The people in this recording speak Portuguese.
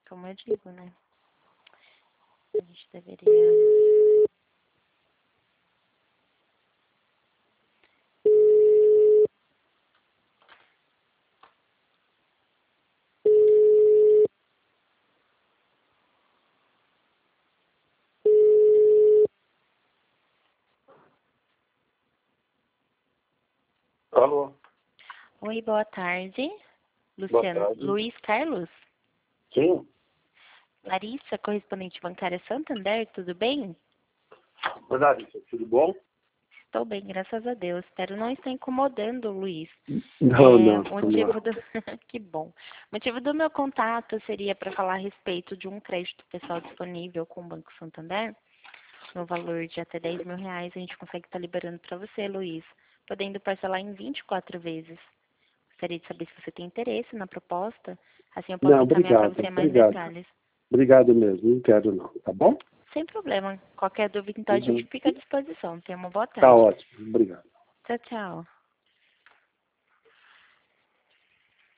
Como eu digo, né? A gente deveria... Alô? Oi, boa tarde. Boa Luciano. tarde. Luiz Carlos? Sim? Larissa, correspondente bancária Santander, tudo bem? Oi, Larissa, tudo bom? Estou bem, graças a Deus. Espero não estar incomodando, Luiz. Não, Motivo do... Que bom. O motivo do meu contato seria para falar a respeito de um crédito pessoal disponível com o Banco Santander, no valor de até R$10.000. A gente consegue estar liberando para você, Luiz, podendo parcelar em 24 vezes. Gostaria de saber se você tem interesse na proposta, assim eu posso não, encaminhar para obrigado, você mais obrigado. detalhes. Obrigado mesmo, não quero não, tá bom? Sem problema. Qualquer dúvida, então a gente Uhum. fica à disposição. Tenha uma boa Tá tarde. ótimo, obrigado. Tchau, tchau.